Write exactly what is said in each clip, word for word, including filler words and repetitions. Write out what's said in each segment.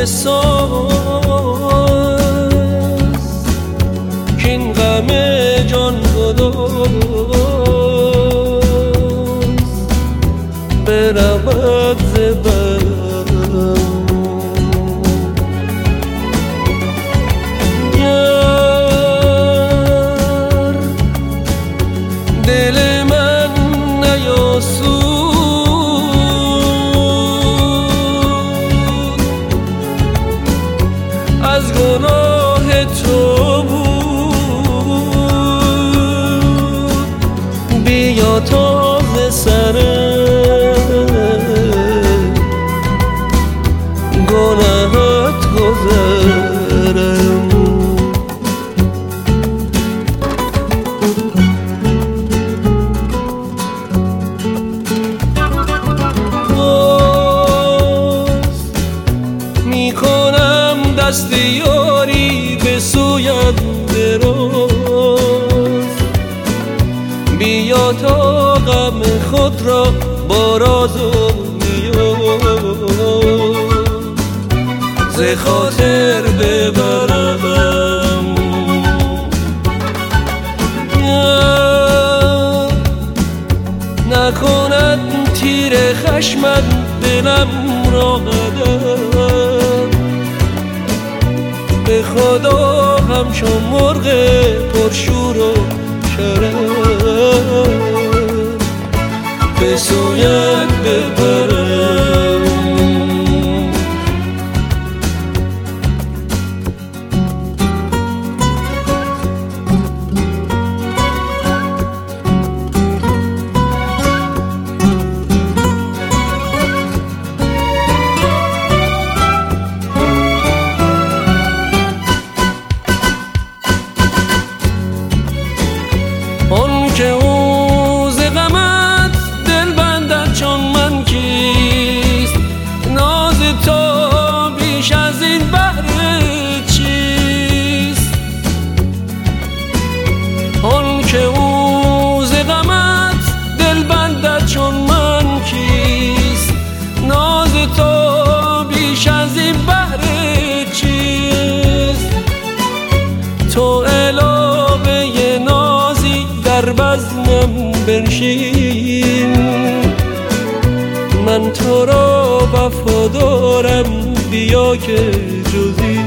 بساز که این غم جان گداز برود ز برم. گر دل من نیاسود از گناه تو بود، بیا تا ز سر گناهت گذرم. باز میکنم دست یاری به سویت دراز، بیا تا غم خود را با راز و نیاز ز خاطر ببرم. نکند تیر خشمت دلم را قدم، به خدا همچون مرغ پرشور و شرم به سویت ببرم. آن که او ز غمت دل بندد چون من کیست، ناز تو بیش از این بهر چیست. آن که او ز غمت دل بندد چون من کیست، ناز تو بیش از این بهر چیست. تو علاوه نازی در بزمم بنشین، من تو را وفادارم، بیا که جزی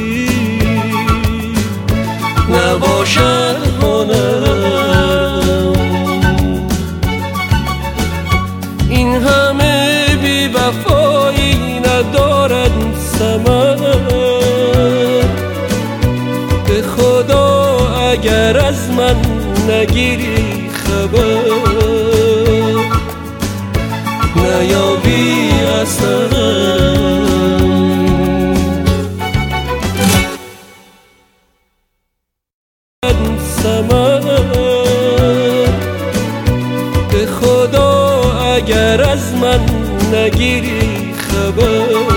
نباشد هنرم. این همه بی وفایی ندارد ثمر، به خدا اگر از من نگیری خبر نیابی اثرم. ثمر به خدا اگر از من نگیری خبر